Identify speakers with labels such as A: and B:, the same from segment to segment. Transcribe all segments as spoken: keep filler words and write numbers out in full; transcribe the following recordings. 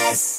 A: S.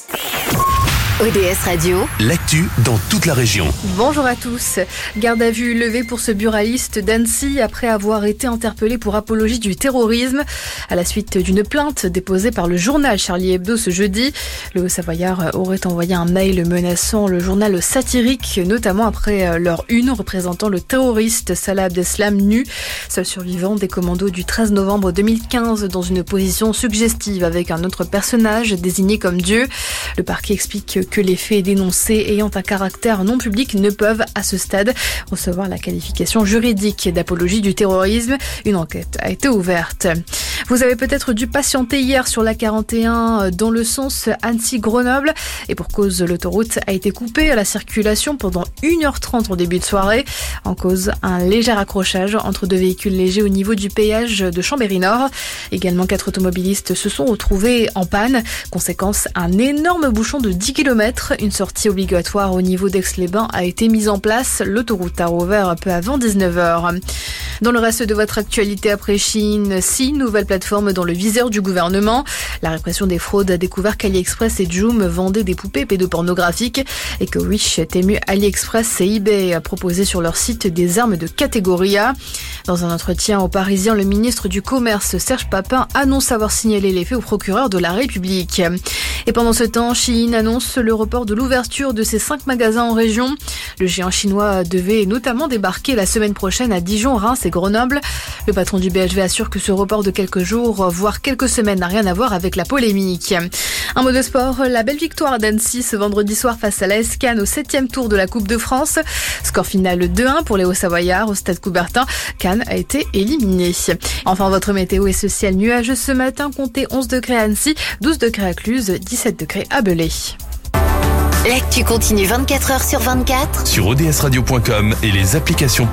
A: O D S Radio,
B: l'actu dans toute la région.
C: Bonjour à tous. Garde à vue levée pour ce buraliste d'Annecy après avoir été interpellé pour apologie du terrorisme à la suite d'une plainte déposée par le journal Charlie Hebdo ce jeudi. Le Haut-Savoyard aurait envoyé un mail menaçant le journal satirique, notamment après leur une représentant le terroriste Salah Abdeslam nu, seul survivant des commandos du treize novembre deux mille quinze, dans une position suggestive avec un autre personnage désigné comme Dieu. Le parquet explique que les faits dénoncés ayant un caractère non public ne peuvent, à ce stade, recevoir la qualification juridique d'apologie du terrorisme. Une enquête a été ouverte. Vous avez peut-être dû patienter hier sur la quarante et un dans le sens Annecy-Grenoble. Et pour cause, l'autoroute a été coupée à la circulation pendant une heure trente en début de soirée. En cause, un léger accrochage entre deux véhicules légers au niveau du péage de Chambéry-Nord. Également, quatre automobilistes se sont retrouvés en panne. Conséquence, un énorme bouchon de dix kilomètres. Une sortie obligatoire au niveau d'Aix-les-Bains a été mise en place. L'autoroute a rouvert un peu avant dix-neuf heures. Dans le reste de votre actualité après Chine, six nouvelles plateformes dans le viseur du gouvernement. La répression des fraudes a découvert qu'AliExpress et Joom vendaient des poupées pédopornographiques et que Wish, Temu, AliExpress et eBay proposaient sur leur site des armes de catégorie A. Dans un entretien aux Parisiens, le ministre du Commerce, Serge Papin, annonce avoir signalé les faits au procureur de la République. Et pendant ce temps, Shein annonce le report de l'ouverture de ses cinq magasins en région. Le géant chinois devait notamment débarquer la semaine prochaine à Dijon, Reims et Grenoble. Le patron du B H V assure que ce report de quelques jours, voire quelques semaines, n'a rien à voir avec la polémique. Un mot de sport, la belle victoire d'Annecy ce vendredi soir face à l'A S Cannes au septième tour de la Coupe de France. Score final deux un pour les Hauts-Savoyards au stade Coubertin. Cannes a été éliminé. Enfin, votre météo est ce ciel nuageux ce matin. Comptez onze degrés à Annecy, douze degrés à Cluse, dix-sept degrés à Belay.
A: L'actu continue vingt-quatre heures sur vingt-quatre
B: Sur O D S radio point com et les applications